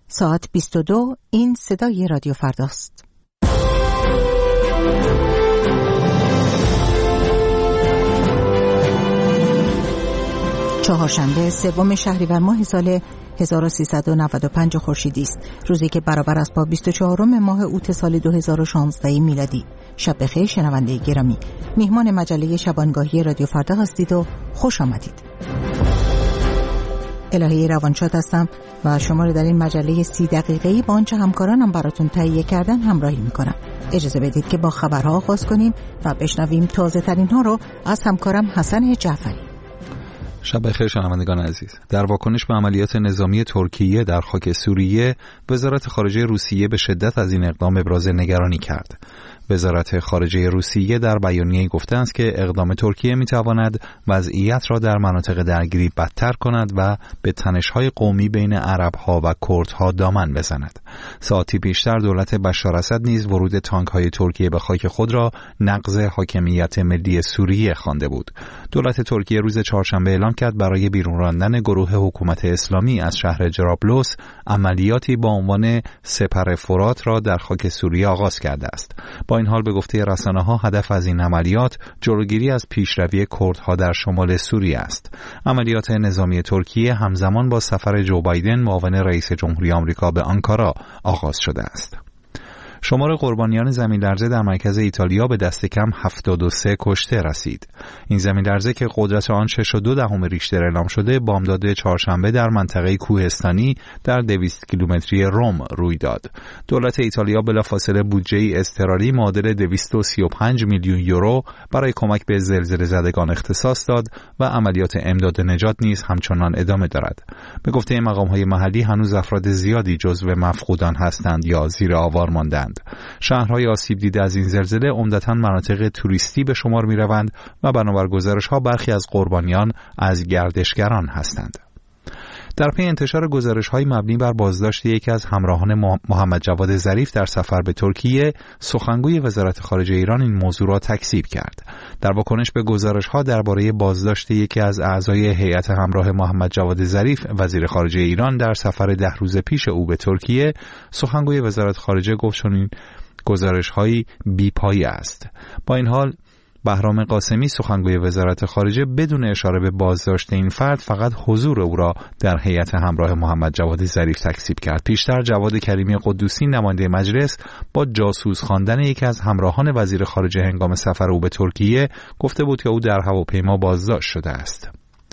ساعت 22. این صدای رادیو فرداست. چهارشنبه 3 شهریور ماه سال 1395 خورشیدی است، روزی که برابر است با 24 ماه اوت سال 2016 میلادی. شب بخیر شنونده گرامی، میهمان مجله شبانگاهی رادیو فردا هستید و خوش آمدید. الهی روانشاد هستم و شما رو در این مجله 30 دقیقه‌ای با آنچه همکارانم براتون تهیه کردن همراهی میکنم. اجازه بدید که با خبرها آغاز کنیم و بشنویم تازه ترین ها رو از همکارم حسن جعفری. شب بخیر شنوندگان عزیز. در واکنش به عملیات نظامی ترکیه در خاک سوریه، وزارت خارجه روسیه به شدت از این اقدام ابراز نگرانی کرد. وزارت خارجه روسیه در بیانیه‌ای گفته است که اقدام ترکیه می‌تواند وضعیت را در مناطق درگیری بدتر کند و به تنش‌های قومی بین عرب‌ها و کردها دامن بزند. ساعتی پیشتر دولت بشار اسد نیز ورود تانک‌های ترکیه به خاک خود را نقض حاکمیت ملی سوریه خوانده بود. دولت ترکیه روز چهارشنبه اعلام کرد برای بیرون راندن گروه حکومت اسلامی از شهر جرابلس عملیاتی با عنوان سپر فرات را در خاک سوریه آغاز کرده است. با این حال به گفته رسانه‌ها هدف از این عملیات جلوگیری از پیشروی کردها در شمال سوریه است. عملیات نظامی ترکیه همزمان با سفر جو بایدن معاون رئیس جمهوری آمریکا به آنکارا آغاز شده است. شمار قربانیان زمین‌لرزه در مرکز ایتالیا به دست کم 73 کشته رسید. این زمین‌لرزه که قدرت آن 6.2 ریشتر اعلام شده، بامداد چهارشنبه در منطقه کوهستانی در 200 کیلومتری روم روی داد. دولت ایتالیا بلافاصله بودجه‌ای اضطراری معادل 235 میلیون یورو برای کمک به زلزله زدگان اختصاص داد و عملیات امداد نجات نیز همچنان ادامه دارد. به گفته مقام‌های محلی هنوز افراد زیادی جزو مفقودان هستند یا زیر آوار ماندند. شهرهای آسیب دیده از این زلزله عمدتاً مناطق توریستی به شمار می‌روند و بنابر گزارش‌ها برخی از قربانیان از گردشگران هستند. در پی انتشار گزارش‌های مبنی بر بازداشت یکی از همراهان محمد جواد ظریف در سفر به ترکیه، سخنگوی وزارت خارجه ایران این موضوع را تکذیب کرد. در واکنش به گزارش‌ها درباره بازداشت یکی از اعضای هیئت همراه محمد جواد ظریف، وزیر خارجه ایران، در سفر 10 روز پیش او به ترکیه، سخنگوی وزارت خارجه گفت چنین گزارش‌هایی بی‌پایه است. با این حال بهرام قاسمی، سخنگوی وزارت خارجه، بدون اشاره به بازداشت این فرد فقط حضور او را در هیئت همراه محمد جواد ظریف تکذیب کرد. پیشتر جواد کریمی قدوسی، نماینده مجلس، با جاسوس خواندن یکی از همراهان وزیر خارجه هنگام سفر او به ترکیه گفته بود که او در هواپیما بازداشت شده است.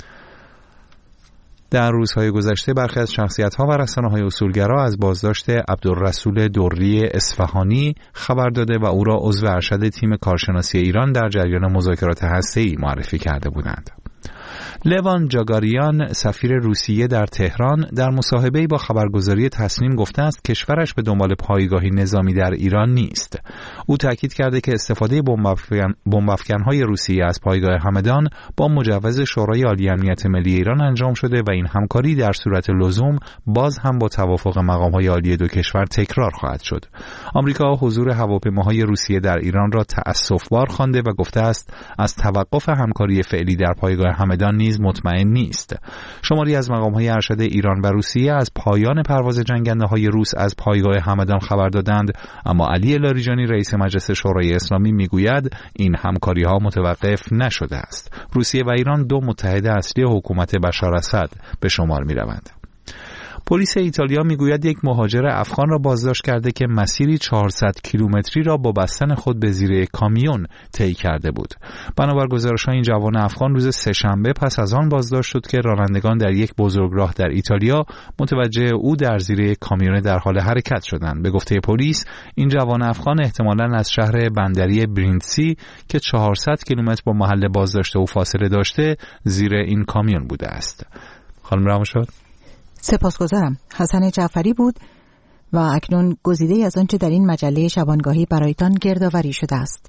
در روزهای گذشته برخی از شخصیت‌ها و رسانه‌های اصولگرا از بازداشت عبدالرسول دری اصفهانی خبر داده و او را عضو ارشد تیم کارشناسی ایران در جریان مذاکرات هسته‌ای معرفی کرده بودند. لوان جاگاریان، سفیر روسیه در تهران، در مصاحبه‌ای با خبرگزاری تصمیم گفته است کشورش به دنبال پایگاهی نظامی در ایران نیست. او تاکید کرده که استفاده بمب‌افکن‌های روسیه از پایگاه همدان با مجوز شورای عالی امنیت ملی ایران انجام شده و این همکاری در صورت لزوم باز هم با توافق مقام‌های عالی دو کشور تکرار خواهد شد. آمریکا حضور هواپیماهای روسیه در ایران را تأسف‌بار خوانده و گفته است از توقف همکاری فعلی در پایگاه همدان نیز مطمئن نیست. شماری از مقام‌های ارشد ایران و روسیه از پایان پرواز جنگنده‌های روس از پایگاه همدان خبر دادند، اما علی لاریجانی، رئیس مجلس شورای اسلامی، میگوید این همکاری‌ها متوقف نشده است. روسیه و ایران دو متحد اصلی حکومت بشار اسد به شمار می‌روند. پلیس ایتالیا میگوید یک مهاجر افغان را بازداشت کرده که مسیری 400 کیلومتری را با بستن خود به زیر یک کامیون طی کرده بود. بنابر گزارش‌ها این جوان افغان روز سه‌شنبه پس از آن بازداشت شد که رانندگان در یک بزرگراه در ایتالیا متوجه او در زیر یک کامیون در حال حرکت شدند. به گفته پلیس این جوان افغان احتمالاً از شهر بندری برینتسی که 400 کیلومتر با محل بازداشت او فاصله داشته زیر این کامیون بوده است. خانم رامشاد، سپاسگزارم. حسن جعفری بود و اکنون گزیده‌ای از آنچه در این مجله شبانگاهی برایتان گردآوری شده است.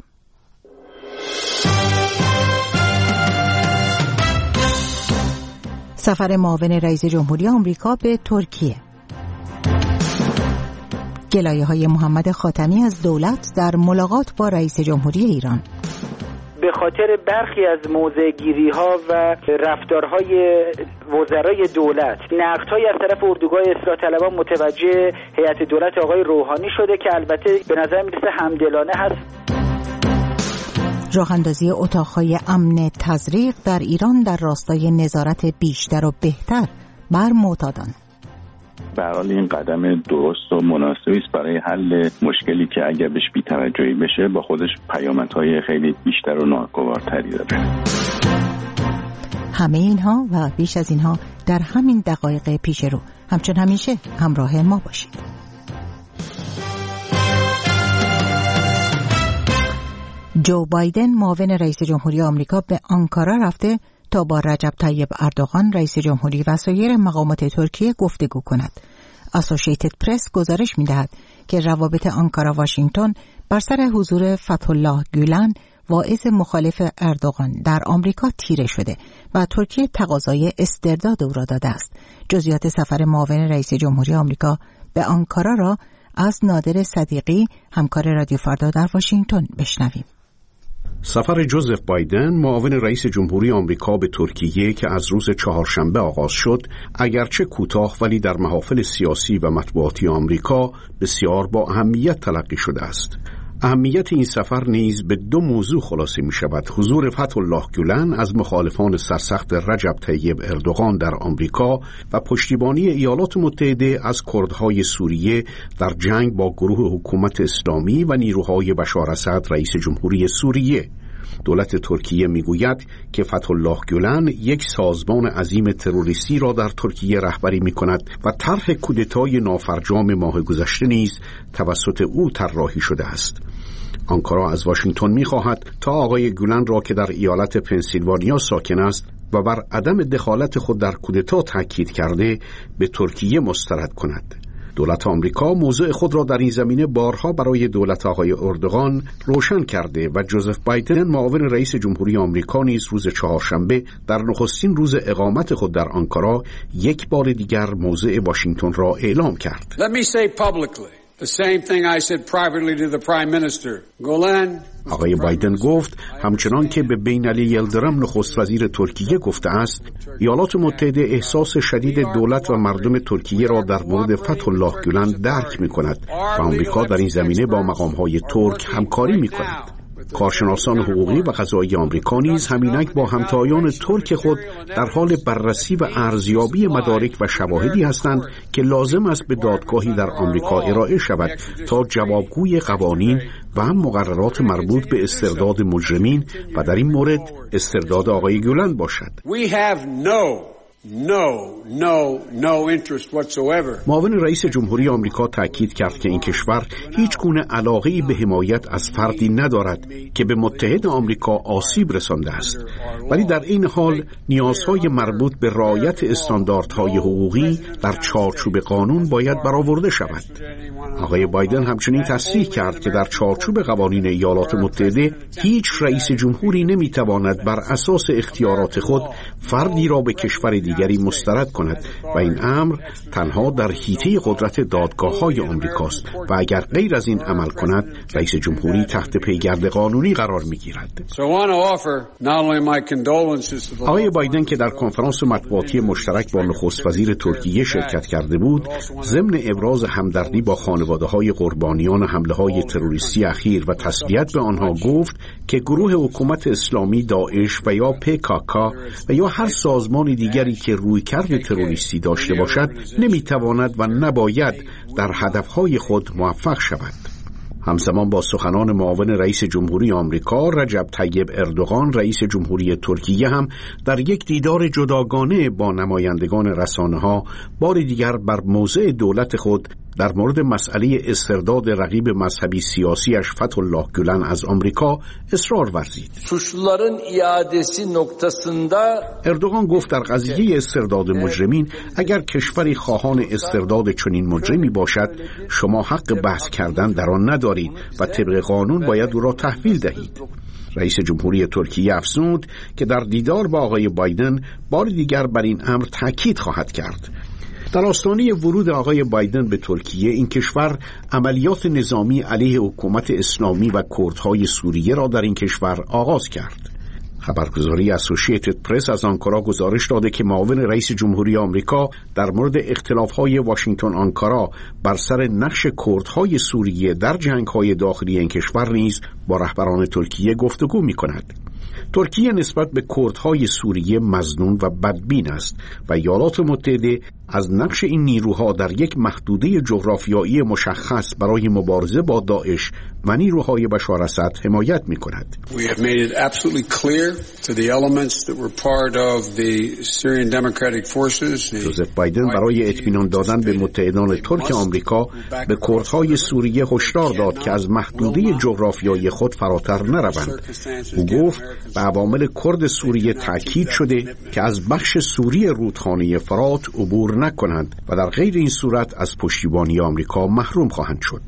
سفر معاون رئیس جمهوری آمریکا به ترکیه. گلایه‌های محمد خاتمی از دولت در ملاقات با رئیس جمهوری ایران. به خاطر برخی از موضع‌گیری‌ها و رفتارهای وزرای دولت نقدهایی از طرف اردوگاه اصلاح طلبان متوجه هیئت دولت آقای روحانی شده که البته به نظر میرسه همدلانه هست. راه‌اندازی اتاق‌های امن تزریق در ایران در راستای نظارت بیشتر و بهتر بر معتادان. به هر حال این قدم درست و مناسبی است برای حل مشکلی که اگر بهش بی‌توجهی بشه با خودش پیامدهای خیلی بیشتر و ناگوارتری داره. همه اینها و بیش از اینها در همین دقایق پیش رو. همچون همیشه همراه ما باشید. جو بایدن معاون رئیس جمهوری آمریکا به آنکارا رفته تا با رجب طیب اردوغان رئیس جمهوری و سایر مقامات ترکیه گفتگو کند. اسوسییتد پرس گزارش می‌دهد که روابط آنکارا واشنگتن بر سر حضور فتح الله گولن واعظ مخالف اردوغان در آمریکا تیره شده و ترکیه تقاضای استرداد او را داده است. جزئیات سفر معاون رئیس جمهوری آمریکا به آنکارا را از نادر صدیقی همکار رادیو فردا در واشنگتن بشنویم. سفر جوزف بایدن معاون رئیس جمهوری آمریکا به ترکیه که از روز چهارشنبه آغاز شد، اگرچه کوتاه ولی در محافل سیاسی و مطبوعاتی آمریکا بسیار با اهمیت تلقی شده است. اهمیت این سفر نیز به دو موضوع خلاصه می شود: حضور فتح الله گولن از مخالفان سرسخت رجب طیب اردوغان در آمریکا و پشتیبانی ایالات متحده از کردهای سوریه در جنگ با گروه حکومت اسلامی و نیروهای بشار اسد رئیس جمهوری سوریه. دولت ترکیه میگوید که فتح الله گولن یک سازمان عظیم تروریستی را در ترکیه رهبری می‌کند و طرح کودتای نافرجام ماه گذشته نیز توسط او طراحی شده است. آنکارا از واشنگتن می‌خواهد تا آقای گولن را که در ایالت پنسیلوانیا ساکن است و بر عدم دخالت خود در کودتا تاکید کرده به ترکیه مسترد کند. دولت آمریکا موضع خود را در این زمینه بارها برای دولت آقای اردوغان روشن کرده و جوزف بایدن معاون رئیس جمهوری آمریکا نیز روز چهارشنبه در نخستین روز اقامت خود در آنکارا یک بار دیگر موضع واشنگتن را اعلام کرد. Let me say publicly the same thing I said privately to the Prime Minister. Gulen. آقای بایدن گفت همچنان که به بین‌علی یلدرم نخست وزیر ترکیه گفته است، ایالات متحده احساس شدید دولت و مردم ترکیه را در مورد فتح الله گولن درک می‌کند و آمریکا در این زمینه با مقام‌های ترک همکاری می‌کند. کارشناسان حقوقی و قضایی آمریکا نیز همینک با همتایان ترک خود در حال بررسی و ارزیابی مدارک و شواهدی هستند که لازم است به دادگاهی در آمریکا ارائه شود تا جوابگوی قوانین و هم مقررات مربوط به استرداد مجرمین و در این مورد استرداد آقای گولن باشد. No interest whatsoever. معاون رئیس جمهوری آمریکا تاکید کرد که این کشور هیچ گونه علاقه‌ای به حمایت از فردی ندارد که به متحد آمریکا آسیب رسانده است، ولی در این حال نیازهای مربوط به رعایت استانداردهای حقوقی در چارچوب قانون باید برآورده شود. آقای بایدن همچنین تصریح کرد که در چارچوب قوانین ایالات متحده هیچ رئیس جمهوری نمیتواند بر اساس اختیارات خود فردی را به کشور دیگری مسترد کند و این امر تنها در حیطه قدرت دادگاه‌های آمریکاست و اگر غیر از این عمل کند رئیس جمهوری تحت پیگرد قانونی قرار می‌گیرد. آقای بایدن که در کنفرانس مطبوعاتی مشترک با نخست وزیر ترکیه شرکت کرده بود، ضمن ابراز همدردی با خانواده‌های قربانیان حمله‌های تروریستی اخیر و تسلیت به آنها گفت که گروه حکومت اسلامی داعش و یا PKK و یا هر سازمان دیگری که رویکرد تروریستی داشته باشد نمیتواند و نباید در هدفهای خود موفق شود. همزمان با سخنان معاون رئیس جمهوری آمریکا، رجب طیب اردوغان رئیس جمهوری ترکیه هم در یک دیدار جداگانه با نمایندگان رسانه‌ها بار دیگر bar موضع دولت خود در مورد مسئله استرداد رقیب مذهبی سیاسیش فتح الله گولن از آمریکا اصرار ورزید. اردوغان گفت در قضیه استرداد مجرمین اگر کشوری خواهان استرداد چنین مجرمی باشد شما حق بحث کردن در آن ندارید و طبق قانون باید او را تحویل دهید. رئیس جمهوری ترکیه افزود که در دیدار با آقای بایدن بار دیگر بر این امر تاکید خواهد کرد. در آستانه ورود آقای بایدن به ترکیه، این کشور عملیات نظامی علیه حکومت اسلامی و کردهای سوریه را در این کشور آغاز کرد. خبرگزاری اسوسییتد پرس از آنکارا گزارش داده که معاون رئیس جمهوری آمریکا در مورد اختلاف‌های واشنگتن آنکارا بر سر نقش کردهای سوریه در جنگ‌های داخلی این کشور نیز با رهبران ترکیه گفتگو می‌کند. ترکیه نسبت به کردهای سوریه مظنون و بدبین است و ایالات متحده از نقش این نیروها در یک محدوده جغرافیایی مشخص برای مبارزه با داعش و نیروهای بشار اسد حمایت می‌کند. جوزف بایدن برای اطمینان دادن به متحدان ترک آمریکا به کردهای سوریه هشدار داد که از محدوده جغرافیایی خود فراتر نروند. او گفت به عوامل کرد سوریه تأکید شده که از بخش سوری رودخانه فرات عبور نکنند و در غیر این صورت از پشتیبانی آمریکا محروم خواهند شد.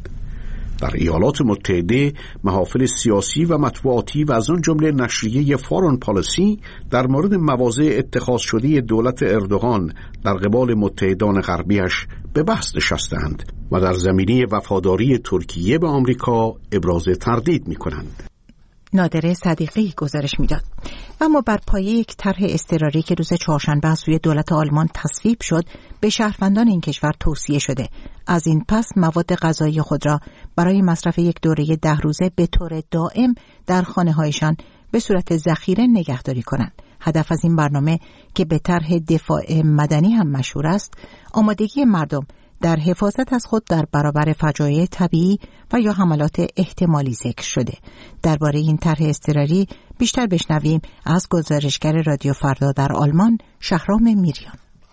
در ایالات متحده محافل سیاسی و مطبوعاتی و از آن جمله نشریه فارن پالیسی در مورد مواضع اتخاذ شده دولت اردوغان در قبال متحدان غربیش به بحث نشستند و در زمینه وفاداری ترکیه به آمریکا ابراز تردید می‌کنند. نادره صدیقی گزارش میداد. اما بر پایه یک طرح اضطراری که روز چهارشنبه از سوی دولت آلمان تصویب شد، به شهروندان این کشور توصیه شده از این پس مواد غذایی خود را برای مصرف یک دوره 10 روزه به طور دائم در خانه‌هایشان به صورت ذخیره نگهداری کنند. هدف از این برنامه که به طرح دفاع مدنی هم مشهور است، آمادگی مردم در حفاظت از خود در برابر فجایع طبیعی و یا حملات احتمالی ذکر شده. درباره این طرح اضطراری بیشتر بشنویم از گزارشگر رادیو فردا در آلمان، شهرام میریان.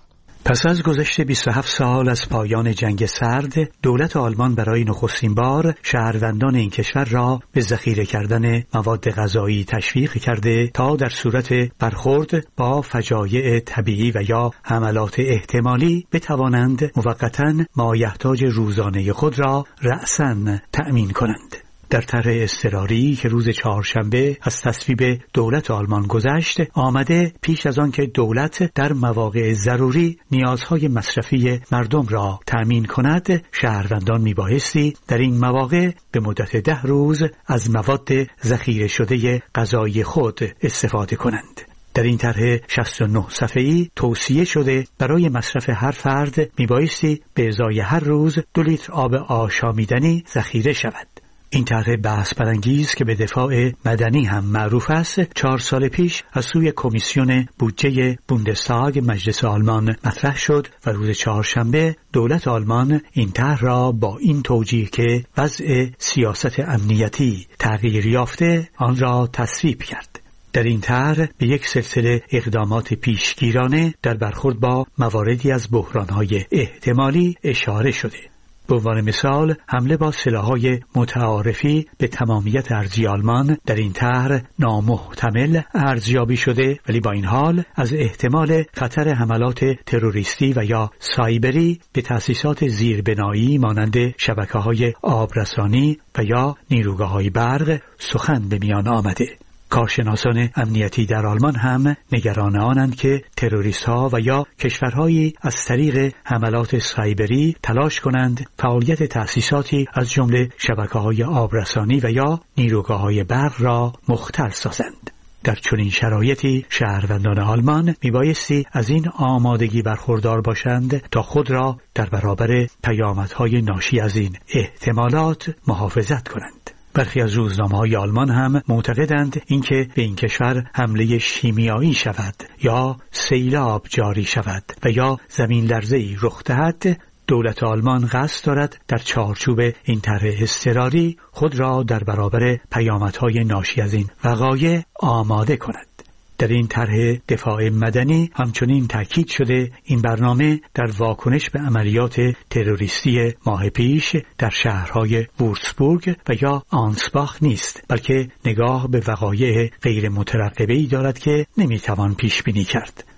پس از گذشت 27 سال از پایان جنگ سرد، دولت آلمان برای نخستین بار شهروندان این کشور را به ذخیره کردن مواد غذایی تشویق کرده تا در صورت برخورد با فجایع طبیعی و یا حملات احتمالی بتوانند موقتاً مایحتاج روزانه خود را رأساً تأمین کنند. در طرح اضطراری که روز چهارشنبه از تصویب دولت آلمان گذشت، آمده پیش از آن که دولت در مواقع ضروری نیازهای مصرفی مردم را تأمین کند، شهروندان میبایستی در این مواقع به مدت 10 روز از مواد ذخیره شده غذایی خود استفاده کنند. در این طرح 69 صفحه‌ای توصیه شده برای مصرف هر فرد میبایستی به ازای هر روز 2 لیتر آب آشامیدنی ذخیره شود. این طرح بحث برانگیز که به دفاع مدنی هم معروف است، 4 سال پیش از سوی کمیسیون بودجه بوندستاگ مجلس آلمان مطرح شد و روز چهارشنبه دولت آلمان این طرح را با این توجیه که وضع سیاست امنیتی تغییر یافته آن را تصویب کرد. در این طرح به یک سلسله اقدامات پیشگیرانه در برخورد با مواردی از بحران‌های احتمالی اشاره شده. به عنوان مثال، حمله با سلاح‌های متعارفی به تمامیت ارضی آلمان در این طرح نامحتمل ارزیابی شده، ولی با این حال از احتمال خطر حملات تروریستی و یا سایبری به تأسیسات زیربنایی مانند شبکه‌های آبرسانی و یا نیروگاه‌های برق سخن به میان آمده. کارشناسان امنیتی در آلمان هم نگران آنند که تروریست‌ها و یا کشورهایی از طریق حملات سایبری تلاش کنند فعالیت تأسیساتی از جمله شبکه‌های آبرسانی و یا نیروگاه‌های برق را مختل سازند. در چنین شرایطی شهروندان آلمان میبایستی از این آمادگی برخوردار باشند تا خود را در برابر پیامدهای ناشی از این احتمالات محافظت کنند. برخی از روزنامه‌های آلمان هم معتقدند اینکه به این کشور حمله شیمیایی شود یا سیلاب جاری شود و یا زمین لرزه‌ای رخ دهد، دولت آلمان قصد دارد در چارچوب این طرح اضطراری خود را در برابر پیامدهای ناشی از این وقایع آماده کند. در این طرح دفاع مدنی همچنین تاکید شده این برنامه در واکنش به عملیات تروریستی ماه پیش در شهرهای وورتسبورگ و یا آنسباخ نیست، بلکه نگاه به وقایع غیر مترقبه‌ای دارد که نمیتوان پیش بینی کرد.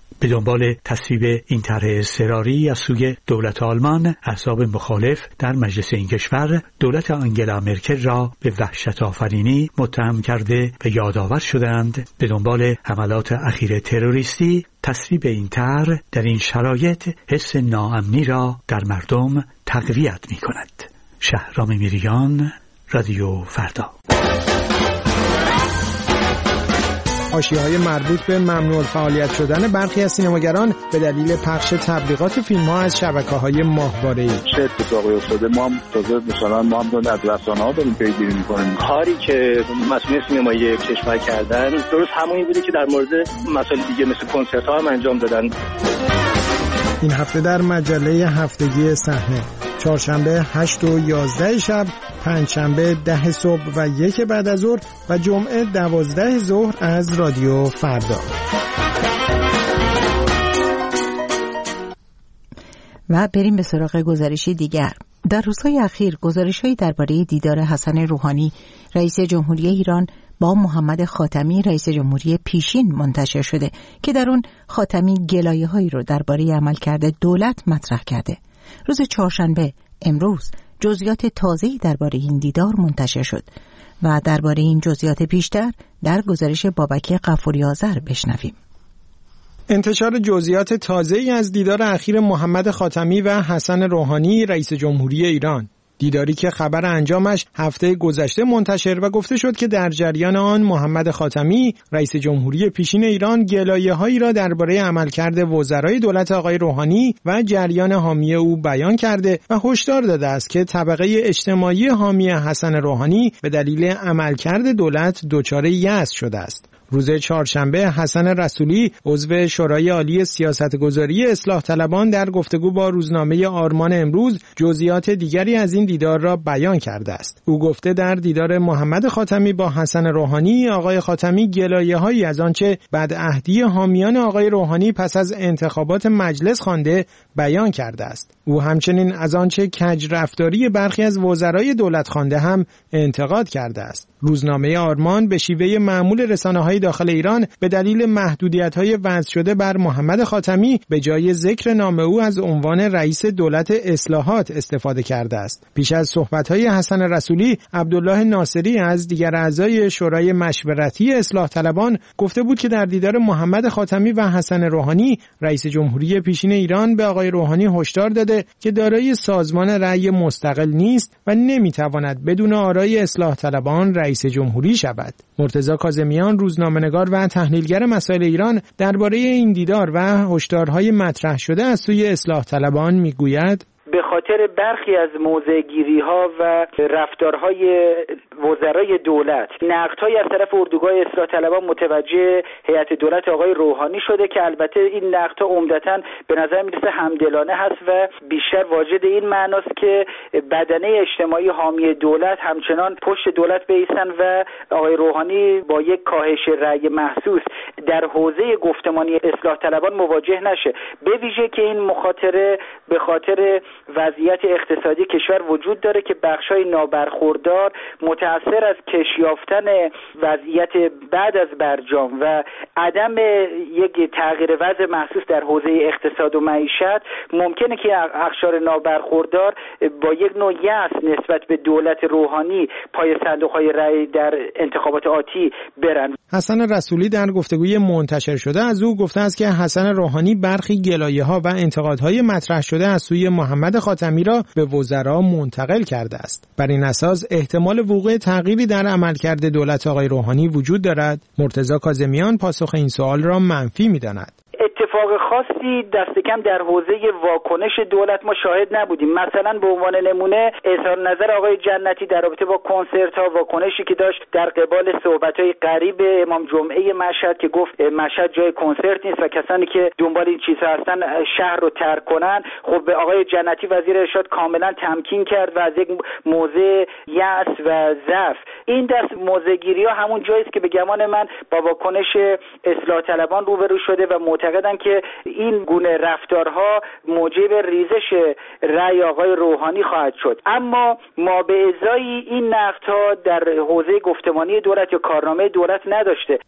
به دنبال تصویب این طرح اضطراری از سوی دولت آلمان، احزاب مخالف در مجلس این کشور دولت آنگلا مرکل را به وحشت آفرینی متهم کرده و یادآور شدند به دنبال حملات اخیر تروریستی تصویب این طرح در این شرایط حس ناامنی را در مردم تقویت می‌کند. شهرام میریان، رادیو فردا. حاشیه‌های مربوط به ممنوع الفعالیت شدن برخی از سینماگران به دلیل پخش تبلیغات فیلم‌ها از شبکه‌های ماهواره‌ای. چه اتفاقی افتاده؟ ما هم از رسانه‌ها داریم پیگیری می‌کنیم. کاری که مسئولین سینمایی کشور کردن درست همونی بوده که در مورد مسائل دیگه مثل کنسرت‌ها هم انجام دادن. این هفته در مجله هفتگی صحنه، چهارشنبه 8 و 11 شب، پنجشنبه 10 صبح و 1 بعد از ظهر و جمعه 12 ظهر از رادیو فردا. و بریم به سراغ گزارشی دیگر. در روزهای اخیر گزارش‌هایی درباره دیدار حسن روحانی رئیس جمهوری ایران با محمد خاتمی رئیس جمهوری پیشین منتشر شده که در اون خاتمی گلایه‌هایی رو درباره عملکرد دولت مطرح کرده. روز چهارشنبه امروز جزئیات تازه‌ای درباره این دیدار منتشر شد و درباره این جزئیات بیشتر در گزارش بابک غفوری آذر بشنویم. انتشار جزئیات تازه‌ای از دیدار اخیر محمد خاتمی و حسن روحانی رئیس جمهوری ایران، دیداری که خبر انجامش هفته گذشته منتشر و گفته شد که در جریان آن محمد خاتمی رئیس جمهوری پیشین ایران گلایه‌هایی را درباره عملکرد وزرای دولت آقای روحانی و جریان حامی او بیان کرده و هشدار داده است که طبقه اجتماعی حامی حسن روحانی به دلیل عملکرد دولت دچار یأس شده است. روز چهارشنبه حسن رسولی عضو شورای عالی سیاستگذاری اصلاح طلبان در گفتگو با روزنامه آرمان امروز جزئیات دیگری از این دیدار را بیان کرده است. او گفته در دیدار محمد خاتمی با حسن روحانی آقای خاتمی گلایه‌هایی از آنچه بدعهدی حامیان آقای روحانی پس از انتخابات مجلس خوانده بیان کرده است. او همچنین از آنچه کج رفتاری برخی از وزرای دولت خوانده هم انتقاد کرده است. روزنامه آرمان به شیوه معمول رسانه‌های داخل ایران به دلیل محدودیت‌های وضع شده بر محمد خاتمی به جای ذکر نام او از عنوان رئیس دولت اصلاحات استفاده کرده است. پیش از صحبت‌های حسن رسولی، عبدالله ناصری از دیگر اعضای شورای مشورتی اصلاح طلبان گفته بود که در دیدار محمد خاتمی و حسن روحانی رئیس جمهوری پیشین ایران به آقای روحانی هشدار داده که دارای سازمان رأی مستقل نیست و نمی‌تواند بدون آرای اصلاح طلبان رئیس جمهوری شود. مرتضی کاظمیان روزنامه‌نگار و تحلیلگر مسائل ایران درباره این دیدار و هشدارهای مطرح شده از سوی اصلاح طلبان میگوید: به خاطر برخی از موضع‌گیری‌ها و رفتارهای وزرای دولت، نقدهای از طرف اردوگاه اصلاح طلبان متوجه هیئت دولت آقای روحانی شده که البته این نقدها عمدتاً به نظر میرسه همدلانه هست و بیشتر واجد این معناست که بدنه اجتماعی حامی دولت همچنان پشت دولت بایستن و آقای روحانی با یک کاهش رأی محسوس در حوزه گفتمانی اصلاح طلبان مواجه نشه، به ویژه که این مخاطره به خاطر وضعیت اقتصادی کشور وجود داره که بخشای نابرخوردار متأثر از کش یافتن وضعیت بعد از برجام و عدم یک تغییر وضع محسوس در حوزه اقتصاد و معیشت ممکنه که اقشار نابرخوردار با یک نوع یأس نسبت به دولت روحانی پای صندوق‌های رأی در انتخابات آتی برن. حسن رسولی در گفتگوی منتشر شده از او گفته است که حسن روحانی برخی گلایه‌ها و انتقادهای مطرح شده از سوی محمد خاتمی را به وزرا منتقل کرده است. بر این اساس احتمال وقوع تغییری در عملکرد دولت آقای روحانی وجود دارد. مرتضی کاظمیان پاسخ این سوال را منفی می‌داند. اتفاق خاصی دست کم در حوزه واکنش دولت ما شاهد نبودیم. مثلا به عنوان نمونه اظهار نظر آقای جنتی در رابطه با کنسرت‌ها، واکنشی که داشت در قبال صحبت‌های قریب امام جمعه مشهد که گفت مشهد جای کنسرت نیست و کسانی که دنبال این چیزها هستن شهر رو ترک کنن. خب به آقای جنتی وزیر ارشاد کاملا تمکین کرد و از یک موضع یأس و ضعف این دست موضع‌گیری‌ها همون جایی است که به گمان من با واکنش اصلاح طلبان روبرو شده و معتقدن که این گونه رفتارها موجب ریزش رأی آقای روحانی خواهد شد. اما ما به ازای این نقدها در حوزه گفتمانی دولت یا کارنامه دولت نداشته.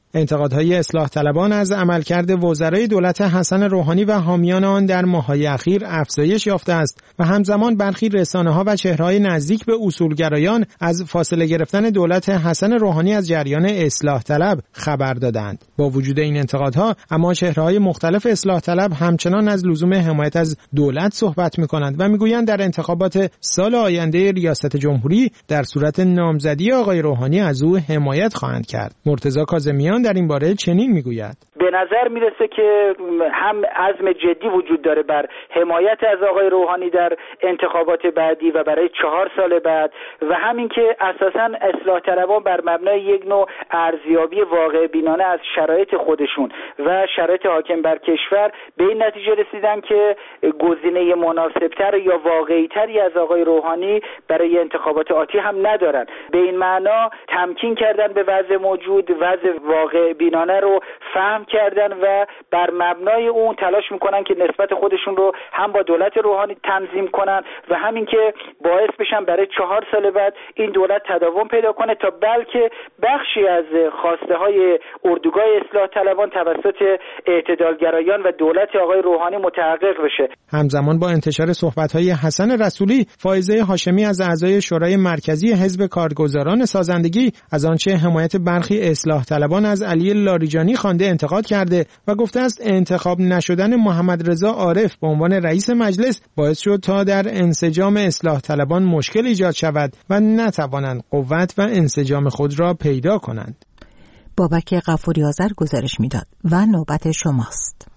انتقادهای اصلاح طلبان از عملکرد وزرای دولت حسن روحانی و حامیان آن در ماه‌های اخیر افزایش یافته است و همزمان برخی رسانه‌ها و چهره‌های نزدیک به اصولگرایان از فاصله گرفتن دولت حسن روحانی از جریان اصلاح طلب خبر دادند. با وجود این انتقادها اما چهره‌های مختلف اصلاح طلب همچنان از لزوم حمایت از دولت صحبت می‌کنند و می‌گویند در انتخابات سال آینده ریاست جمهوری در صورت نامزدی آقای روحانی از او حمایت خواهند کرد. مرتضی کاظمیان در این باره چنین میگوید: به نظر میرسه که هم عزم جدی وجود داره بر حمایت از آقای روحانی در انتخابات بعدی و برای 4 سال بعد و همین که اساساً اصلاح طلبان بر مبنای یک نوع ارزیابی واقع بینانه از شرایط خودشون و شرایط حاکم بر کشور به این نتیجه رسیدن که گزینه مناسبتر یا واقعی‌تری از آقای روحانی برای انتخابات آتی هم ندارن. به این معنا تمکین کردن به وضع موجود، وضع واقع بینانه رو فهم کردن و بر مبنای اون تلاش میکنن که نسبت خودشون رو هم با دولت روحانی تنظیم کنن و همین که باعث بشن برای 4 سال بعد این دولت تداوم پیدا کنه تا بلکه بخشی از خواسته های اردوگاه اصلاح طلبان توسط اعتدالگرایان و دولت آقای روحانی متحقق بشه. همزمان با انتشار صحبت‌های حسن رسولی، فائزه هاشمی از اعضای شورای مرکزی حزب کارگزاران سازندگی از آنچه حمایت برخی اصلاح طلبان از علی لاریجانی خوانده انتقاد کرده و گفته است انتخاب نشدن محمد رضا عارف به عنوان رئیس مجلس باعث شد تا در انسجام اصلاح طلبان مشکل ایجاد شود و نتوانند قوت و انسجام خود را پیدا کنند. بابک غفوری آذر گزارش میداد و نوبت شماست.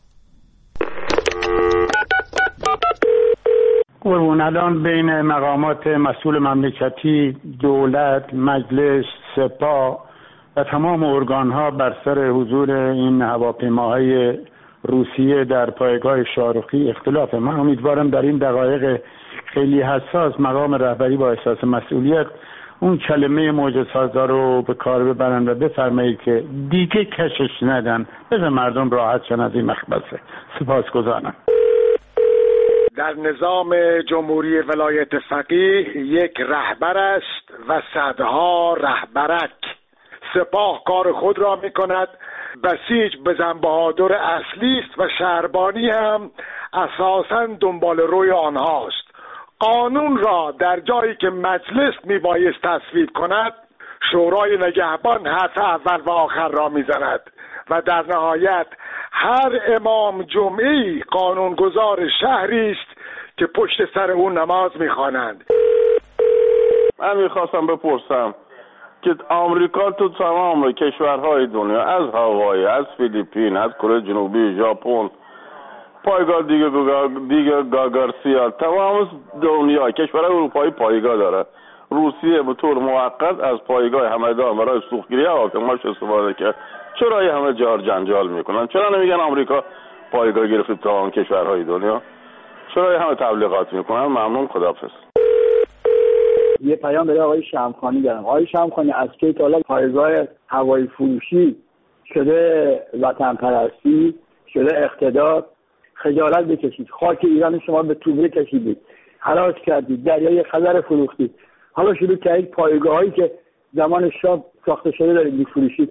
قربون، الان بین مقامات مسئول مملکتی، دولت، مجلس، سپاه و تمام ارگان‌ها بر سر حضور این هواپیماهای روسیه در پایگاه شاهرخی اختلاف. من امیدوارم در این دقایق خیلی حساس مقام رهبری با احساس مسئولیت اون کلمه معجزه‌سازا رو به کار ببرن و بفرمایید که دیگه کشش ندن، بذار مردم راحت شن از این مخبصه. سپاسگزارم. در نظام جمهوری ولایت فقیه یک رهبر است و صدها رهبرک. سپاه کار خود را می کند، بسیج بزن بهادر اصلی است و شهربانی هم اساساً دنبال روی آنهاست. قانون را در جایی که مجلس می بایست تصویب کند، شورای نگهبان حرف اول و آخر را می زند و در نهایت هر امام جمعی قانونگذار شهری است که پشت سر اون نماز می خوانند. من میخواستم بپرسم که آمریکا تو تمام کشورهای دنیا، از هاوای، از فیلیپین، از کره جنوبی، ژاپن، پایگاه دیگه گاگارسیا، تمام دنیا کشورهای اروپایی پایگاه داره. روسیه به طور موقت از پایگاه همدان برای سوختگیری هواپیماش استفاده کرد. چرا همه جار جنجال میکنن؟ چرا نمیگن آمریکا پایگاه گرفت تمام کشورهای دنیا؟ چرا همه تبلیغات میکنن؟ ممنون، خداحافظ. یه پیام به آقای شمخانی دارم. آقای شمخانی از که حالا پایگاه هوایی فروشی شده وطن پرستی، شده اقتدار، خجالت بکشید. خاک ایران شما به توبه کشیدید، هلاک کردید، دریای خزر فروختید. حالا شروع کردید پایگاهایی که زمان شاه ساخته شده دارید میفروشید.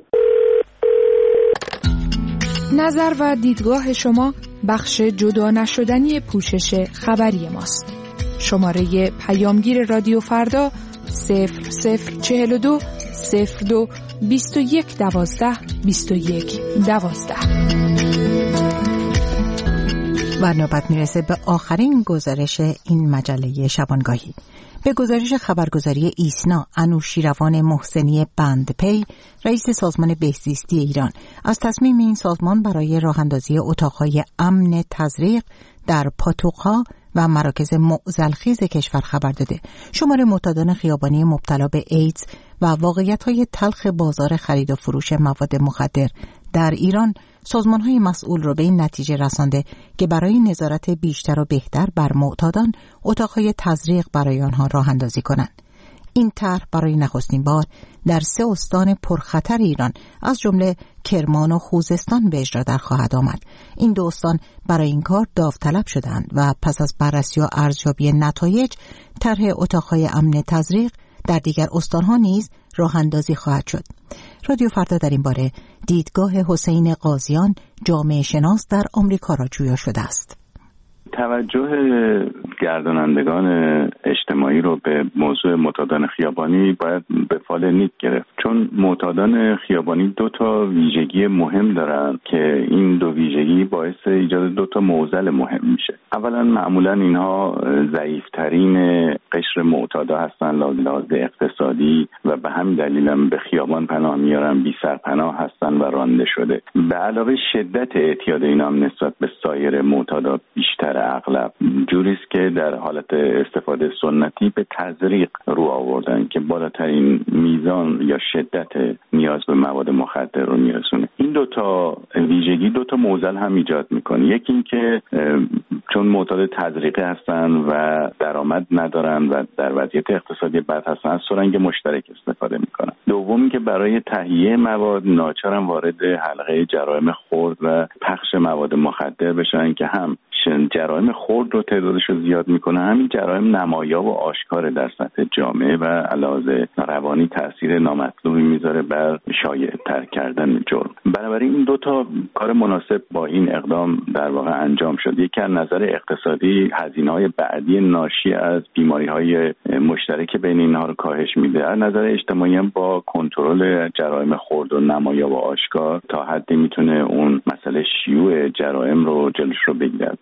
نظر و دیدگاه شما بخش جدا نشدنی پوشش خبری ماست. شماره پیامگیر رادیو فردا 0042 02 21 12 21 12. و نوبت میرسه به آخرین گزارش این مجله شبانگاهی. به گزارش خبرگزاری ایسنا، انوشیروان محسنی بندپی، رئیس سازمان بهزیستی ایران، از تصمیم این سازمان برای راه‌اندازی اتاق‌های امن تزریق در پاتوق‌ها و مراکز معضل‌خیز کشور خبر داده. شمار معتادان خیابانی مبتلا به ایدز و واقعیت‌های تلخ بازار خرید و فروش مواد مخدر در ایران سازمان‌های مسئول را به این نتیجه رسانده که برای نظارت بیشتر و بهتر بر معتادان اتاق‌های تزریق برای آنها راه اندازی کنند. این طرح برای نخستین بار در 3 استان پرخطر ایران از جمله کرمان و خوزستان به اجرا در خواهد آمد. این 2 استان برای این کار داوطلب شدند و پس از بررسی و ارزیابی نتایج طرح اتاق‌های امن تزریق در دیگر استان‌ها نیز راه اندازی خواهد شد. رادیو فردا در این باره دیدگاه حسین قاضیان جامعه شناس در آمریکا را جویا شده است. توجه گردانندگان اجتماعی رو به موضوع معتادان خیابانی باید به فال نیک گرفت، چون معتادان خیابانی دو تا ویژگی مهم دارن که این دو ویژگی باعث ایجاد دو تا معضل مهم میشه. اولا معمولا اینها ضعیفترین قشر معتادا هستن لحاظ اقتصادی و به همین دلیل هم به خیابان پناه میارن، بی سرپناه هستن و رانده شده. به علاوه شدت اعتیاد اینا هم نسبت به سایر معتادا بیشتر، اغلب جوریست که در حالت استفاده سنتی به تزریق رو آوردن که بالاترین میزان یا شدت نیاز به مواد مخدر رو میرسونه. این دوتا ویژگی دوتا معضل هم ایجاد میکنه. یکی این که چون معتاد تزریقی هستن و درآمد ندارن و در وضعیت اقتصادی بد هستن، از سرنگ مشترک استفاده میکنن. دومی که برای تهیه مواد ناچارن وارد حلقه جرایم خرد و پخش مواد مخدر بشن که هم جرایم خرد رو تعدادش رو زیاد میکنه، همین جرایم نمایاب و آشکار در سطح جامعه و علاوه روانی تاثیر نامطلوبی میذاره بر شایع‌تر کردن جرم. بنابراین این دو تا کار مناسب با این اقدام در واقع انجام شد. یکی از نظر اقتصادی هزینه‌های بعدی ناشی از بیماری‌های مشترک بین اینها رو کاهش میده. از نظر اجتماعی هم با کنترل جرایم خرد و نمایاب و آشکار تا حدی میتونه اون مسئله شیوع جرایم رو جلوش رو بگیره.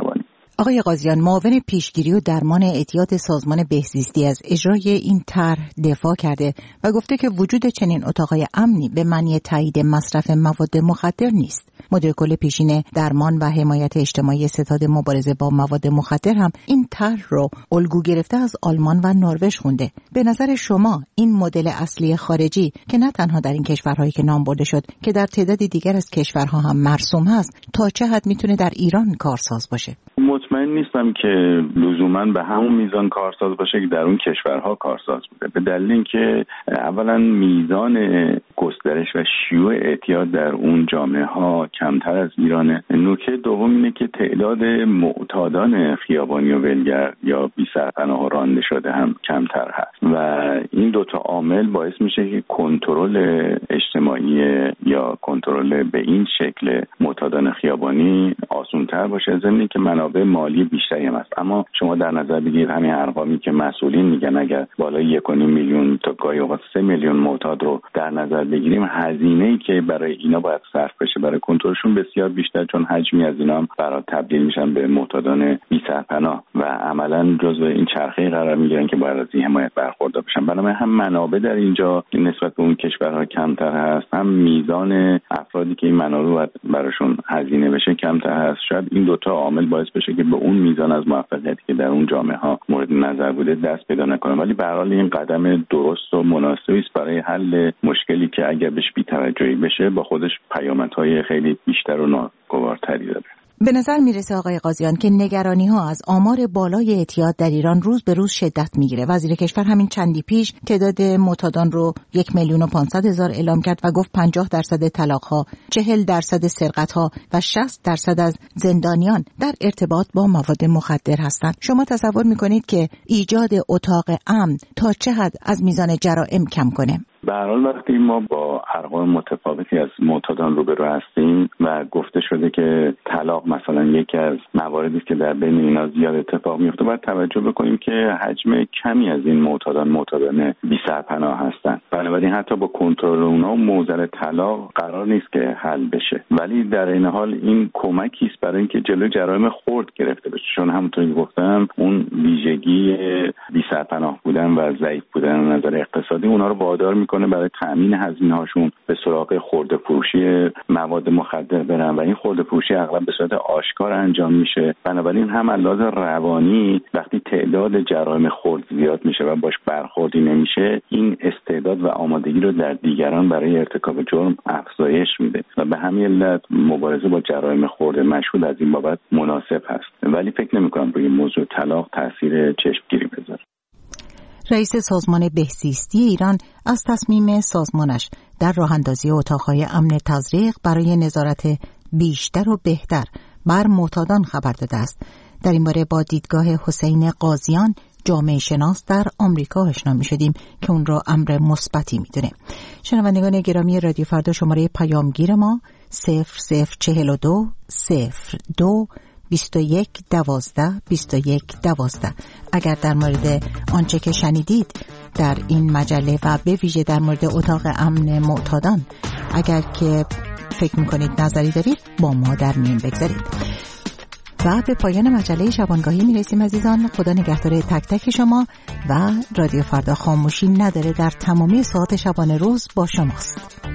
آقای قاضیان، معاون پیشگیری و درمان اعتیاد سازمان بهزیستی از اجرای این طرح دفاع کرده و گفته که وجود چنین اتاق‌های امنی به معنی تایید مصرف مواد مخدر نیست. مدیر کل پیشین درمان و حمایت اجتماعی ستاد مبارزه با مواد مخدر هم این طرح رو الگو گرفته از آلمان و نروژ خونده. به نظر شما این مدل اصلی خارجی که نه تنها در این کشورهایی که نام برده شد که در تعدادی دیگر از کشورها هم مرسوم هست، تا چه حد میتونه در ایران کارساز باشه؟ مطمئن نیستم که لزوما به همون میزان کارساز باشه که در اون کشورها کارساز بوده، به دلیل اینکه اولا میزان گسترش و شیوع اعتیاد در اون جامعه ها کمتر از ایرانه. نکته دوم اینه که تعداد معتادان خیابانی و ولگرد یا بی سرپناه و رانده شده هم کمتر هست و این دوتا عامل باعث میشه که کنترل اجتماعی یا کنترل به این شکل معتادان خیابانی آسان‌تر باشه، ضمن اینکه منابع مالی بیشتری هم هست. اما شما در نظر بگیرید همین ارقامی که مسئولین میگن اگر بالای 1.5 میلیون تا گاهی اوقات 3 میلیون معتاد رو در نظر بگیریم، هزینه‌ای که برای اینا باید صرف بشه برای کنترلشون بسیار بیشتر، چون حجمی از اینا هم برای تبدیل میشن به معتادان بی سرپناه و عملاً جزو این چرخه قرار میگیرن که باید از این حمایت برخوردار بشن. بنابراین هم منابع در اینجا نسبت به اون کشورها کمتر هست، هم میزان افرادی که این منابع باید براشون هزینه بشه کمتر هست. شاید این دوتا عامل باعث بشه که به اون میزان از موفقیتی که در اون جامعه ها مورد نظر بوده دست پیدا نکنه. ولی به هر حال این قدم درست و مناسبی است برای حل مشکلی که اگر بهش بی‌توجهی بشه با خودش پیامدهای خیلی بیشتر و ناگوارتری داره. به نظر میرسه آقای قاضیان که نگرانی ها از آمار بالای اعتیاد در ایران روز به روز شدت میگیره. وزیر کشور همین چندی پیش تعداد معتادان رو 1,500,000 اعلام کرد و گفت 50% طلاق ها، 40% سرقت ها و 60% از زندانیان در ارتباط با مواد مخدر هستند. شما تصور میکنید که ایجاد اتاق امن تا چه حد از میزان جرائم کم کنه؟ به هر حال وقتی ما با ارقام متفاوتی از معتادان روبرو هستیم و گفته شده که طلاق مثلا یکی از مواردی است که در بین اینا زیاد اتفاق میفته، باید توجه بکنیم که حجم کمی از این معتادان بی سرپناه هستن. بنابراین حتی با کنترل اونها موضوع طلاق قرار نیست که حل بشه، ولی در این حال این کمکی است برای اینکه جلوی جرایم خرد گرفته بشه، چون همونطوری که گفتم اون ویژگی بی سرپناه بودن و ضعیف بودن از نظر اقتصادی اونها رو وادار میکنه برای تامین هزینه‌هاشون به سراغ خرده فروشی مواد مخدر برن و این خرده فروشی اغلب به صورت آشکار انجام میشه. بنابراین هم از لحاظ روانی وقتی تعداد جرایم خرد زیاد میشه و باش برخوردی نمیشه، این استعداد و آمادگی رو در دیگران برای ارتکاب جرم افزایش میده و به همین علت مبارزه با جرایم خرد مشهود از این بابت مناسب هست. ولی فکر نمی‌کنم روی موضوع طلاق تاثیر چشمگیری بذاره. رئیس سازمان بهزیستی ایران از تصمیم سازمانش در راه‌اندازی اتاق‌های امن تزریق برای نظارت بیشتر و بهتر بر معتادان خبر داده است. در این باره با دیدگاه حسین قاضیان جامعه شناس در آمریکا آشنا می‌شدیم که اون را امر مثبتی می‌دونه. شنوندگان گرامی رادیو فردا، شماره پیامگیر ما 0042 02 21 12 21 12. اگر در مورد آنچه که شنیدید در این مجله و به ویژه در مورد اتاق امن معتادان اگر که فکر میکنید نظری دارید با ما در میون بگذارید. و به پایان مجله شبانگاهی میرسیم عزیزان. خدا نگهدار تک تک شما و رادیو فردا خاموشی نداره، در تمامی ساعت شبانه روز با شماست.